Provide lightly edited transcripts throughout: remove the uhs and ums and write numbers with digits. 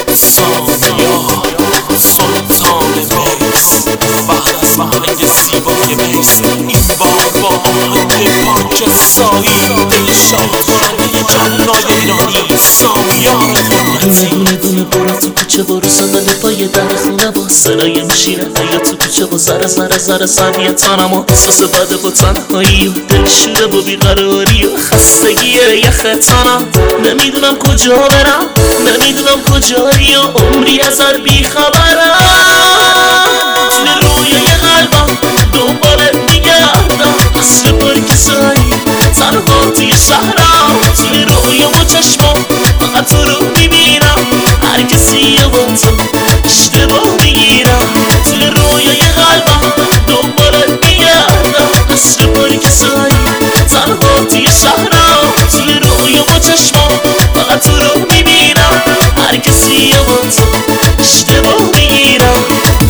سامیار سلطان بیس و آهنگ زیبای بیس این بار با آهنگ پاک سایی شاد کننده جهنای ایرانی سامیار دونه دونه برو تو کوچه برو صدا پای در خونه با صدای مشیر حیا تو کوچه با زره زره زره سریع تنم و احساس بده با تنهایی و دلشوره با بیقراری و خستگی یخ تنم نمیدونم کجا برم نمیدونم کجایی و عمری ازت بیخبرم توی رویای قلبم دنبالت میگردم اصل پارک سایی تنها توی صحرا توی رویام و چشمام فقط تو رو میبینم هر کسی با تو اشتباه میگیرم توی رویای قلبم دنبالت میگردم اصل پارک سایی تنها توی صحرا توی رویام و چشمام فقط تو رو میبینم هر کسی با تو اشتباه میگیرم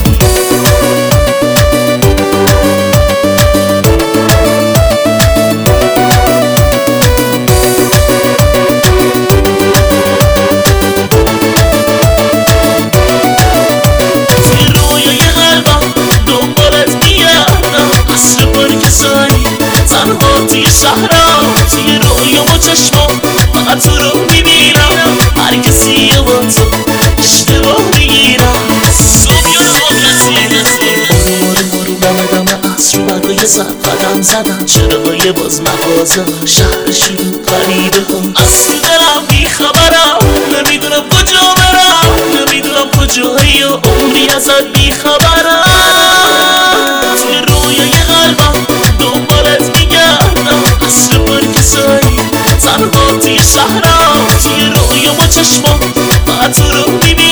تنها توی صحرا توی رویام و چشمام فقط تو رو میبینم هر کسی با تو اشتباه میگیرم مارو دم دم عصر رو برای زد قدم زدن چراهای باز مغازه شهر شروع غریبه ها از تو دلم بیخبرم نمیدونم کجا برم نمیدونم کجایی و عمری ازت بیخبرم توی رویای قلبم دنبالت میگردم اصل پارک سایی تنها توی صحرا توی رویام و چشمام فقط تو رو میبینم